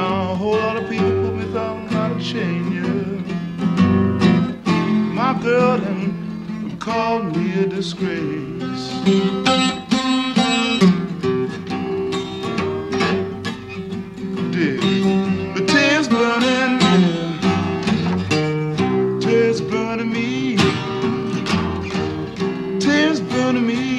A whole lot of people put me down how to change you. My girl and called me a disgrace. Did the tears burning, tears burning me, tears burning me.